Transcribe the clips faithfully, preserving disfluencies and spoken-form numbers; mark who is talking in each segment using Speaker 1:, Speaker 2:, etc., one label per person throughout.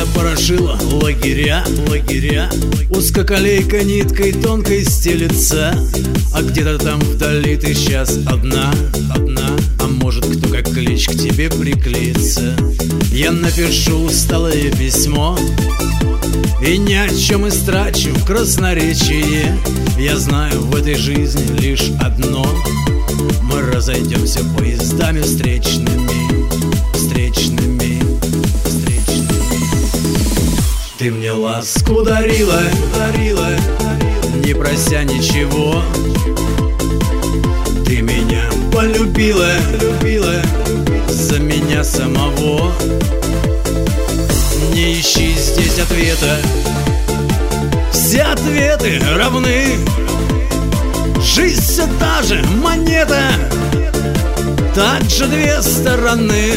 Speaker 1: запорошила лагеря, лагеря. Узкоколейка ниткой тонкой стелется, а где-то там вдали ты сейчас одна, одна. А может, кто как клич к тебе приклеится. Я напишу усталое письмо и ни о чем истрачу красноречие. Я знаю в этой жизни лишь одно: мы разойдемся поездами встречными, встречными, встречными. Ты мне ласку дарила, дарила, не прося ничего. Ты меня полюбила, любила за меня самого. Не ищи здесь ответа, все ответы равны. Жизнь все та же монета, также две стороны.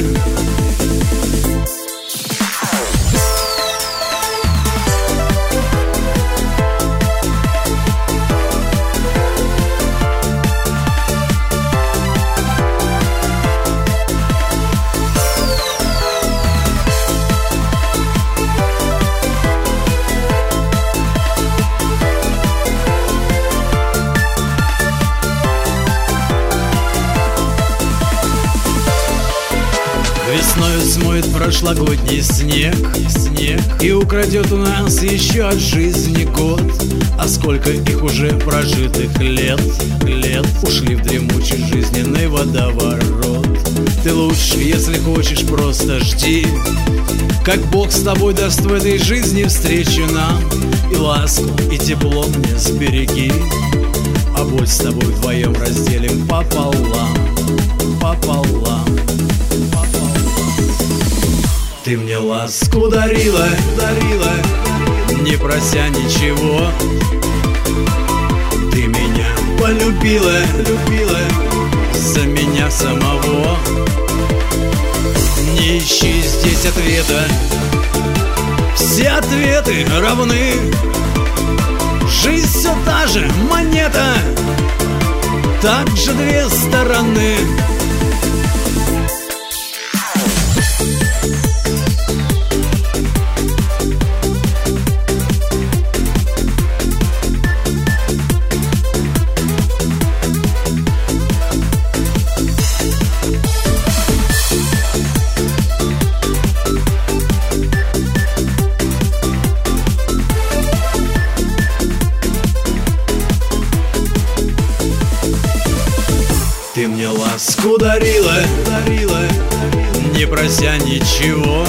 Speaker 1: Весною смоет прошлогодний снег, снег и украдет у нас еще от жизни год. А сколько их уже прожитых лет, лет ушли в дремучий жизненный водоворот. Ты лучше, если хочешь, просто жди, как Бог с тобой даст в этой жизни встречу нам. И ласку, и тепло мне сбереги, а боль с тобой вдвоем разделим пополам, пополам. Ты мне ласку дарила, дарила, не прося ничего. Ты меня полюбила, любила за меня самого. Не ищи здесь ответа, все ответы равны. Жизнь все та же монета, также две стороны. Ты мне ласку дарила, дарила, не прося ничего.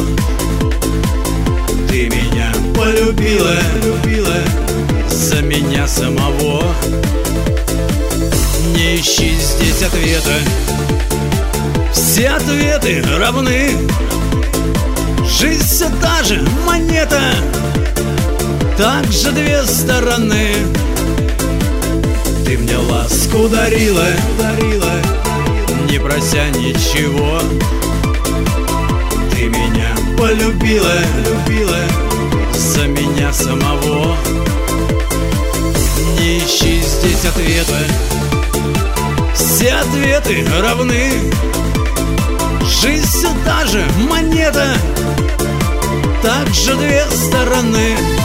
Speaker 1: Ты меня полюбила, любила за меня самого. Не ищи здесь ответа, все ответы равны. Жизнь все та же монета, также две стороны. Ты мне ласку дарила, дарила, не прося ничего. Ты меня полюбила, любила за меня самого. Не ищи здесь ответа, все ответы равны. Жизнь все та же монета, также две стороны.